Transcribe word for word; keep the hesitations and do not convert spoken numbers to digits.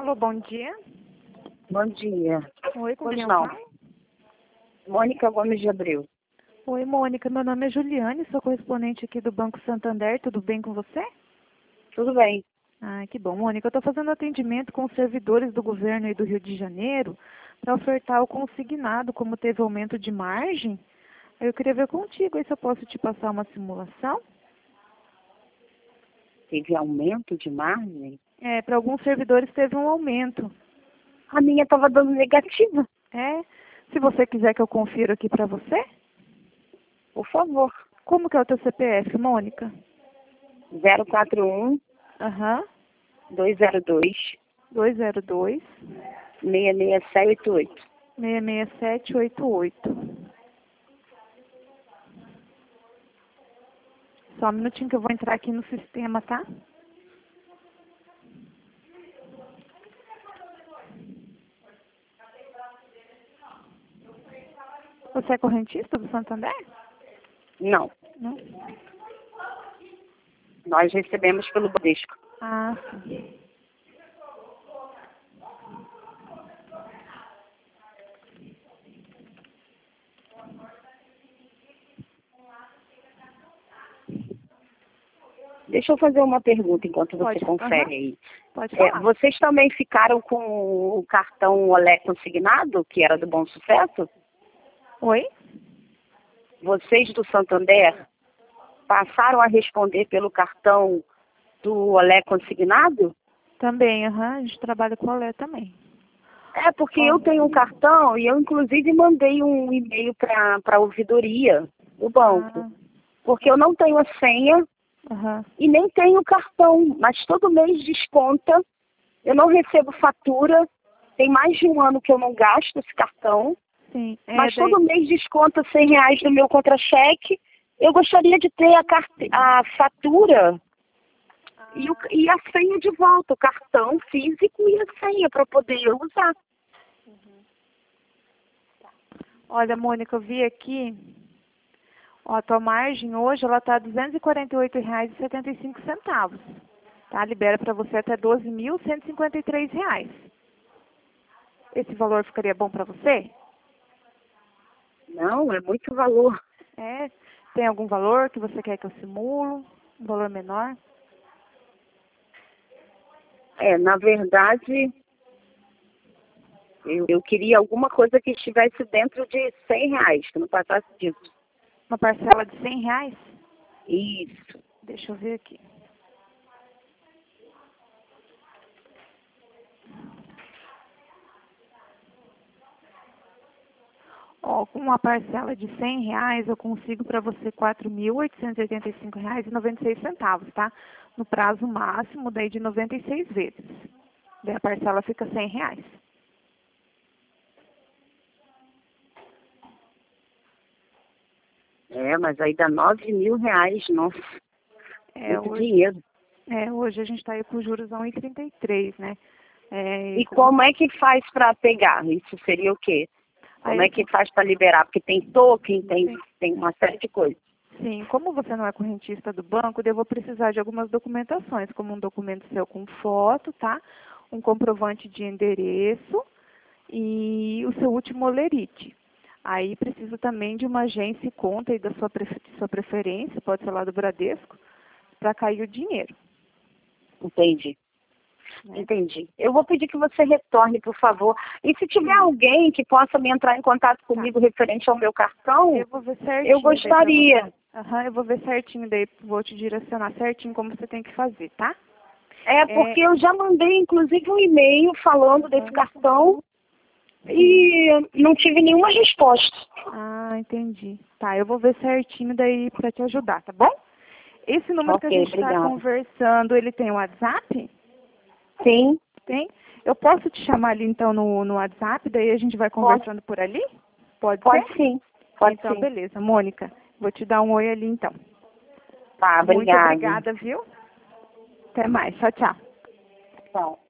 Alô, bom dia. Bom dia. Oi, com Pois quem eu não. falo? Mônica Gomes de Abreu. Oi, Mônica. Meu nome é Juliane, sou correspondente aqui do Banco Santander. Tudo bem com você? Tudo bem. Ah, que bom. Mônica, eu estou fazendo atendimento com os servidores do governo aí do Rio de Janeiro para ofertar o consignado, como teve aumento de margem. Eu queria ver contigo aí se eu posso te passar uma simulação. Teve aumento de margem? É, para alguns servidores teve um aumento. A minha estava dando negativa. É, se você quiser que eu confira aqui para você. Por favor. Como que é o teu C P F, Mônica? zero quatro um, Aham, dois zero dois, dois zero dois, seis seis sete oito oito. seis seis sete oito oito. Só um minutinho que eu vou entrar aqui no sistema, tá? Você é correntista do Santander? Não. Não. Nós recebemos pelo Bradesco. Ah, sim. Deixa eu fazer uma pergunta enquanto você Pode, confere aham. aí. Pode É, falar. vocês também ficaram com o cartão Olé consignado, que era do Bom Sucesso? Oi? Vocês do Santander passaram a responder pelo cartão do Olé consignado? Também, aham. A gente trabalha com o Olé também. É, porque eu tenho um cartão e eu, inclusive, mandei um e-mail para a ouvidoria do banco. Ah, Porque eu não tenho a senha aham. e nem tenho cartão, mas todo mês desconta. Eu não recebo fatura. Tem mais de um ano que eu não gasto esse cartão. Sim. É, Mas daí... todo mês desconta cem reais do meu contra-cheque. Eu gostaria de ter a, carte... a fatura e, o... e a senha de volta, o cartão físico e a senha para poder usar. Olha, Mônica, eu vi aqui, ó, a tua margem hoje, ela tá duzentos e quarenta e oito reais e setenta e cinco centavos. Tá? Libera para você até doze mil cento e cinquenta e três reais. Esse valor ficaria bom para você? Não, é muito valor. É. Tem algum valor que você quer que eu simulo? Um valor menor? É, na verdade, eu, eu queria alguma coisa que estivesse dentro de cem reais, que não passasse disso. Uma parcela de cem reais? Isso. Deixa eu ver aqui. Ó, com uma parcela de cem reais, eu consigo para você quatro mil oitocentos e oitenta e cinco reais e noventa e seis centavos, tá? No prazo máximo, daí de noventa e seis vezes. Daí a parcela fica cem reais. É, mas aí dá nove mil reais, nossa. É, Muito hoje, dinheiro. é, hoje a gente está aí com juros a um vírgula trinta e três, né? É, E como é que faz para pegar? Isso seria o quê? Como aí, é que faz para liberar? Porque tem token, tem, sim, tem uma série de coisas. sim, como você não é correntista do banco, eu vou precisar de algumas documentações, como um documento seu com foto, tá? Um comprovante de endereço e o seu último olerite. Aí preciso também de uma agência e conta aí da sua, prefer sua preferência, pode ser lá do Bradesco, para cair o dinheiro. Entendi. Né? Entendi. Eu vou pedir que você retorne, por favor. E se tiver alguém que possa me entrar em contato comigo referente ao meu cartão, Eu vou ver certinho. eu gostaria. Aham, eu vou ver certinho daí, vou te direcionar certinho como você tem que fazer, tá? É, porque eu já mandei, inclusive, um e-mail falando desse cartão e não tive nenhuma resposta. Ah, entendi. Tá, eu vou ver certinho daí para te ajudar, tá bom? Esse número que a Ok, gente está obrigada. conversando, ele tem um WhatsApp? Sim, Tem? Eu posso te chamar ali então no, no WhatsApp, daí a gente vai conversando por ali? Pode, pode ser? sim. Pode Então, sim. beleza. Mônica, vou te dar um oi ali então. Tá, Muito obrigada. obrigada, viu? Até mais. Tchau, tchau. Tchau.